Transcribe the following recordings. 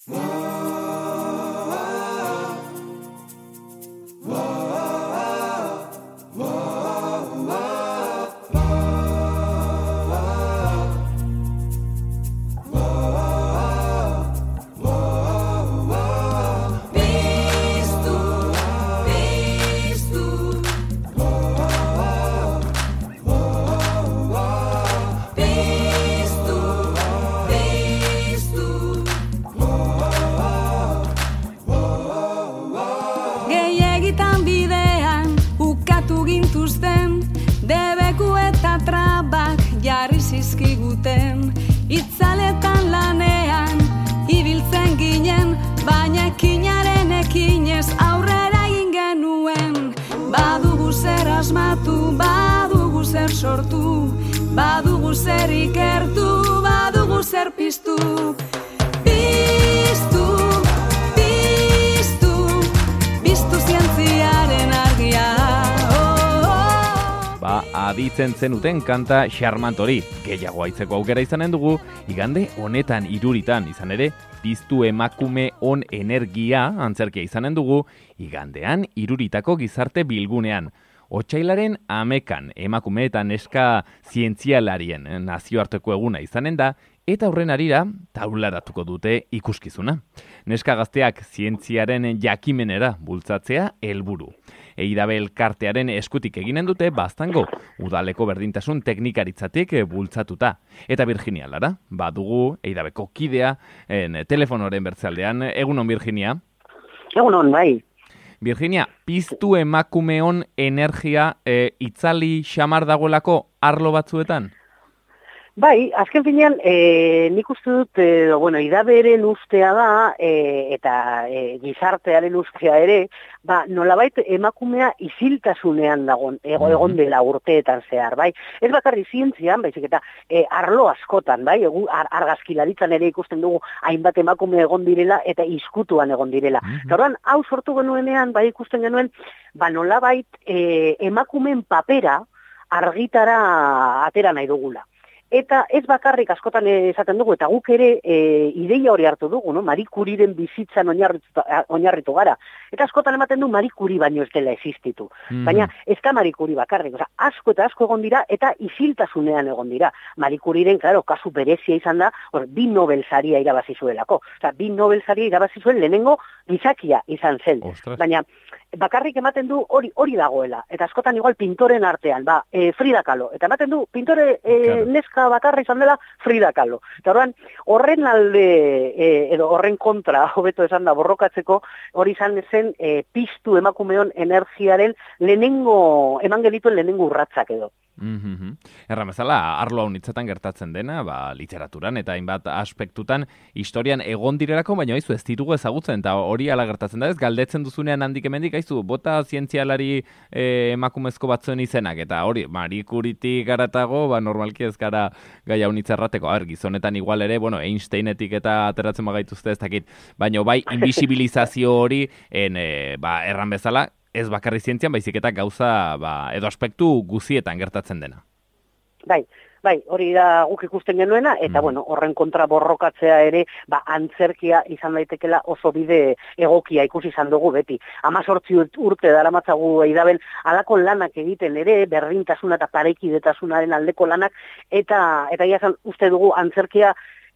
Itzaletan lanean, ibiltzen ginen, baina ekinaren ekinez aurrera egin genuen. Badugu zer asmatu, badugu zer sortu, badugu zer ikertu, badugu zer piztu. Piztu, piztu, piztu zientziaren argia. Aditzen zenuten kanta xarmant hori. Gehiago aitzeko aukera izanen dugu, igande honetan iruritan izan ere, piztu emakume on energia antzerkia izanen dugu, igandean iruritako gizarte bilgunean. Otsailaren 11 emakume eta neska zientzialarien nazioarteko eguna izanen da, eta horren harira taularatuko dute ikuskizuna. Neska gazteak zientziaren jakimenera bultzatzea helburu. Eidabe elkartearen eskutik eginen dute Baztango, udaleko berdintasun teknikaritzatik bultzatuta. Eta Virginia Lara, badugu Eidabeko kidea telefonoren bertzaldean. Egunon, Virginia? Egunon, bai. Virginia, piztu emakumeon energia itzali xamar dagoelako arlo batzuetan? Bai, azken finean, nik uste dut, idaberen ustea da, eta gizartearen ustea ere, nolabait emakumea isiltasunean egon dela urteetan zehar, bai. Ez bakarri zientzian, baizik eta arlo askotan, bai, argazkilaritzan ere ikusten dugu hainbat emakume egon direla eta izkutuan egon direla. Eta orduan, hau sortu genuenean, bai ikusten genuen, nolabait emakumeen papera argitara atera nahi dugula. Eta ez bakarrik askotan esaten dugu, eta guk ere ideia hori hartu dugu, no? Marie Curieren bizitzan oinarritu gara. Eta askotan ematen du Marie Curie baino ez dela existitu. Baina ez da Marie Curie bakarrik, asko eta asko egon dira, eta isiltasunean egon dira. Marie Curieren, claro, kasu berezia izan da, 2 Nobel saria irabazi zuelako. 2 Nobel saria irabazi zuen lehenengo gizakia izan zen. Baina bakarrik ematen du hori dagoela. Eta askotan igual pintoren artean, Frida Kahlo. Eta ematen du pintore neska bakarra izan dela Frida Kahlo. Eta horren alde, edo horren kontra, hobeto esan da, borrokatzeko, hori izan zen piztu emakumeon energiaren eman genituen lehenengo urratzak edo. Erran bezala, arlo haunitzetan gertatzen dena, literaturan eta hainbat aspektutan historian egon direlako, baina haizu ez ditugu ezagutzen, eta hori ala gertatzen da ez, galdetzen duzunean handik hemendik, haizu, bota zientzialari emakumezko batzuen izenak, eta hori, Marie Curietik garatago, normalki ez gara gai haunitza errateko, gizonetan igual ere, Einsteinetik eta ateratzen bagaituzte ez dakit, baina bai, invisibilizazio hori, erran bezala, ez bakarri zientzian, baizik eta gauza, edo aspektu guzietan gertatzen dena. Bai, hori da guk ikusten genuena, eta horren kontra borrokatzea ere, antzerkia izan daitekela oso bide egokia ikusi izan dugu beti. 18 urte daramatzagu Eidabel halako lanak egiten ere, berdintasuna eta parekidetasunaren aldeko lanak, eta iazan uste dugu antzerkia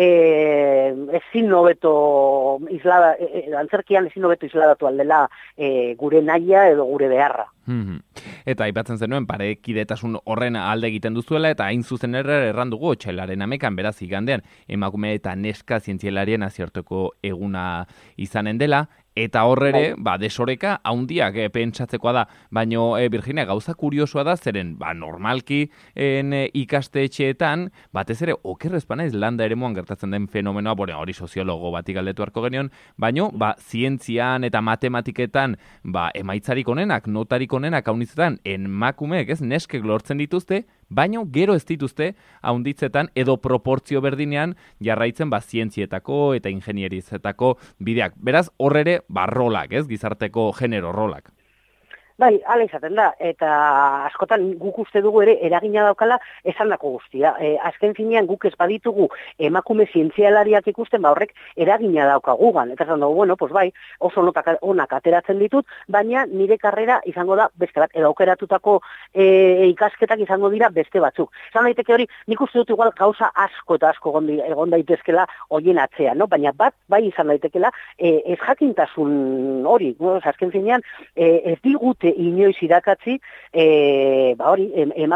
antzerkian ezin hobeto isladatu aldela gure nahia edo gure beharra. Eta aipatzen zenuen parekidetasun horren alde egiten duzuela, eta hain zuzen erran dugu otsailaren 11 beraz igandean emakume eta neska zientzialarien nazioarteko eguna izanen dela, eta horrere, desoreka haundiak pentsatzekoa da, baino Virginia, gauza kuriosoa da, zeren, normalki ikastetxeetan, batez ere, okerrezpanaiz landa eremuan gertatzen den fenomenoa, hori soziologo batik galdetu harko genion, baino, zientzian eta matematiketan, emaitzarik onenak, notarik onenak haunitzetan, emakumeek, neskek lortzen dituzte, baino gero ez dituzte haunditzetan edo proportzio berdinean jarraitzen zientzietako eta ingenierizetako bideak. Beraz, horrere, rolak, gizarteko genero rolak. Bai, hala izaten da, eta askotan guk uste dugu ere eragina daukala esandako guztia. Azken finean guk ez baditugu emakume zientzialariak ikusten, horrek eragina dauka gugan. Eta esan dugu, bueno, pues bai, oso onak ateratzen ditut, baina nire karrera izango da beste bat, edo aukeratutako ikasketak izango dira beste batzuk. Esan daiteke hori, nik uste dut igual gauza asko eta asko egon daitezkela horien atzean, no? Baina bat, bai izan daitekela, ez jakintasun hori, no? Azken finean, ez digute inoiz irakatzi, hori,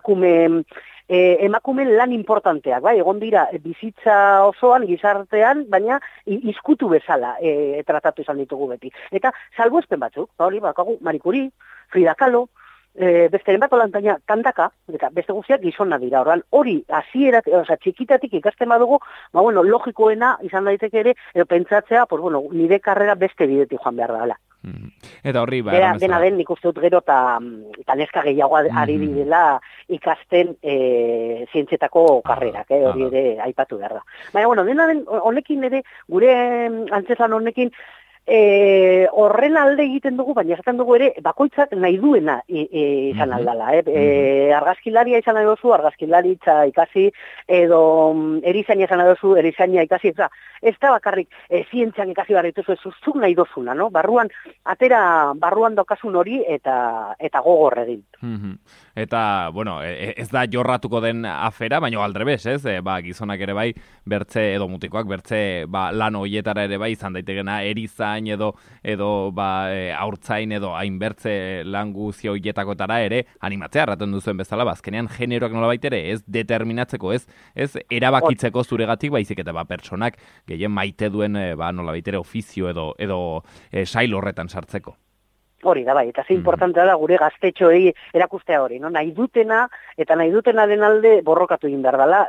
emakumen lan importanteak, bai, egon dira bizitza osoan, gizartean, baina izkutu bezala tratatu izan ditugu beti. Eta salbuespen batzuk, hori, bakagu, Marie Curie, Frida Kahlo, besteren bat olantaina kantaka, eta beste guztiak gizona dira. Orduan, hori, hasierak, txikitatik ikasten badugu, bueno, logikoena izan daiteke ere, pentsatzea, pues bueno, nire karrera beste bidetik joan behar dela. Eta horri, dena den, nik uste dut gero eta neska gehiago ari direla ikasten zientzietako karrerak, hori ere aipatu behar da. Baina, bueno, dena den, honekin ere, gure antzezlan honekin, horren alde egiten dugu, baina esaten dugu ere, bakoitzak nahi duena izan aldala. Argazkilaria izan nahi dozu, argazkilaritza ikasi, edo erizaina izan nahi dozu, erizaina ikasi, ez da bakarrik zientzian ikasi barrituzu, ez zuzuk nahi dozuna, no? Barruan daukasun hori eta gogor egin. Eta, bueno, ez da jorratuko den afera, baina aldrebes, ez? Gizonak ere bai, bertze edo mutikoak, bertze lan hoietara ere bai, izan daitegena erizain edo haurtzain edo hainbertze lan guzi hoietakotara ere animatzea erraten duzuen bezala, azkenean generoak nolabait ere ez determinatzeko, ez erabakitzeko zuregatik, baizik eta pertsonak gehien maite duen nolabait ere ofizio edo sail horretan sartzeko. Hori da bai, eta ze importantea da gure gaztetxoei erakustea hori, no? Nahi dutena den alde borrokatu egin behar dela,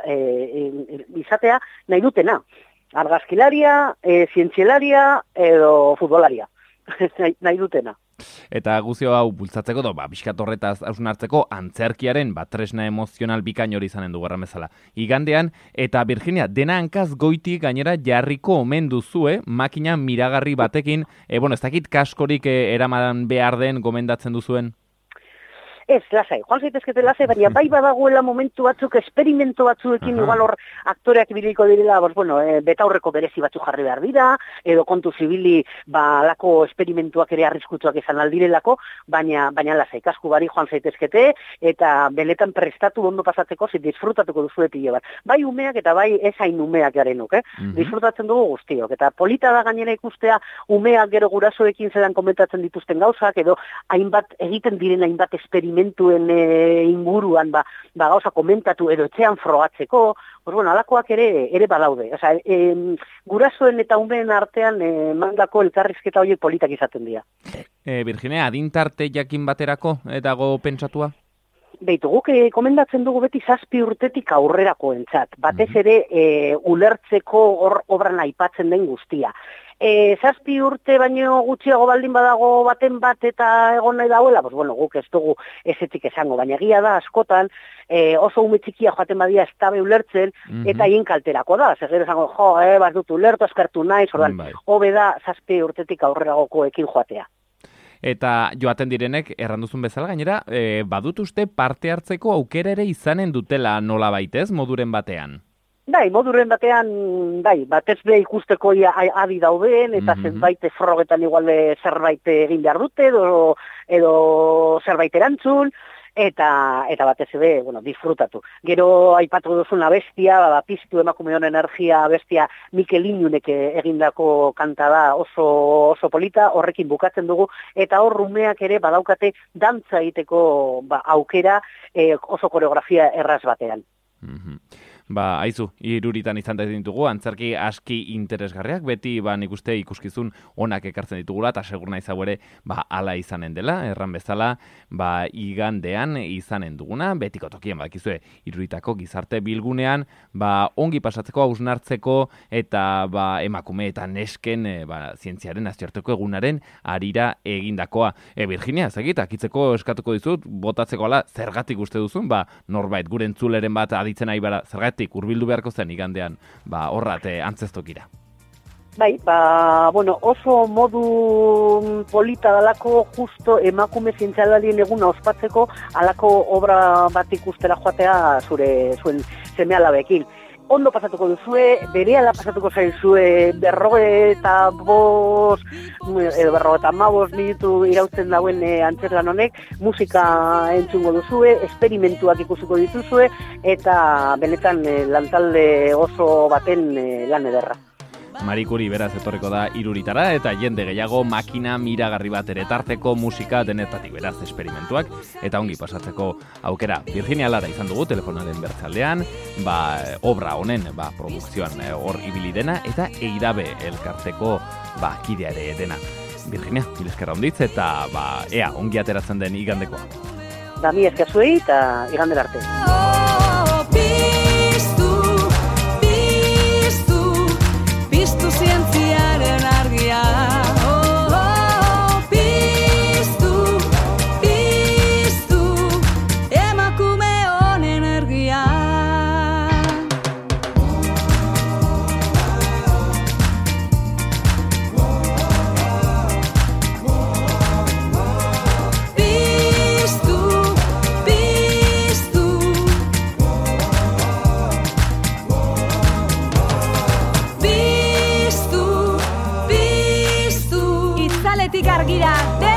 izatea nahi dutena. Argazkilaria, zientzialaria edo futbolaria. Nahi dutena. Eta guzio hau bultzatzeko, bizkat horretaz hausnartzeko antzerkiaren tresna emozional bikain hori izanen du gerran bezala. Igandean, eta Virginia, dena hankaz goitik gainera jarriko omen duzue, makina miragarri batekin, ez dakit kaskorik eraman behar den gomendatzen duzuen? Ez, lasai, joan zaitezkete lasai, baina bai badagoela momentu batzuk, experimento batzuekin, igual hor aktoreak ibiliko direla, betaurreko berezi batzuk jarri behar dira, edo kontu zibili lako experimentuak ere arriskutsuak izan aldirelako, baina lasai, kasku bari joan zaitezkete, eta benetan prestatu ondo pasatzeko, disfrutatuko duzu pilo bat. Bai umeak eta bai ez hain umeak garenuk, disfrutatzen dugu guztiok, eta polita da gainera ikustea umeak gero gurasoekin zelan komentatzen dituzten gauzak, edo hainbat egiten diren hainbat experimentuen inguruan gauza komentatu edo etxean frogatzeko, alakoak ere badaude. Gurasoen eta umeen artean mandako elkarrizketa horiek politak izaten dira. Virginia, adintarte jakin baterako dago pentsatua? Beitu, guk komendatzen dugu beti 7 urtetik aurrerakoentzat, batez ere ulertzeko obran aipatzen den guztia. 7 urte baino gutxiago baldin badago baten bat eta egon nahi dauela, guk ez dugu ezetik esango, baina egia da askotan oso ume txikia joaten badia ez tabe ulertzen eta hien kalterako da, segero esango, bat dut ulertu, eskertu naiz, hobe da 7 urtetik aurreragokoekin joatea. Eta joaten direnek, erranduzun bezala gainera, badut uste parte hartzeko aukera ere izanen dutela nola baitez, moduren batean? Bai, moduren batean, batez be ikusteko adi dauden, eta zenbait frogetan igual zerbait egin behar dute, edo zerbait erantzun, eta batez ere, disfrutatu. Gero aipatu duzuna bestia, piztu emakume honen energia bestia Mikel Inunek egindako kanta da oso polita, horrekin bukatzen dugu, eta hor umeak ere badaukate dantza egiteko aukera oso koreografia erraz batean. Aizu, iruritan izan da ditugu, antzerki aski interesgarriak, beti nik uste ikuskizun onak ekartzen ditugula, eta segur naiz hau ere ala izanen dela, erran bezala, igandean izanen duguna, betiko tokien badakizue iruritako gizarte bilgunean, ongi pasatzeko, hausnartzeko, eta emakume eta nesken zientziaren nazioarteko egunaren arira egindakoa. Virginia, zegit, akitzeko eskatuko dizut, botatzeko ala, zergatik uste duzun, norbait, gure entzuleren bat aditzen ari bara, zergatik urbildu beharko zen igandean horrat antzestokira. Bai, bueno, oso modu polita dalako justo emakume zientzialarien eguna ospatzeko alako obra bat ikustera joatea zuen seme-alabekin. Ondo pasatuko duzue, berehala pasatuko zaizue 55 minutu irautzen dauen antzerlan honek, musika entzungo duzue, esperimentuak ikusiko dituzue, eta benetan lantalde oso baten lan ederra. Marie Curie beraz etorriko da Iruritara eta jende gehiago makina miragarri bat ere tarteko musika denetatik beraz esperimentuak eta ongi pasatzeko aukera. Virginia Lara izan dugu telefonaren bertzaldean, obra honen produkzioan hor ibili dena eta Eidabe elkarteko kidea ere dena. Virginia, mil esker handitz eta ea ongi ateratzen den igandekoa. Mi esker zuei eta igandera arte. Piztu zientziaren argia. Piztu, emakume honen argia. Argira,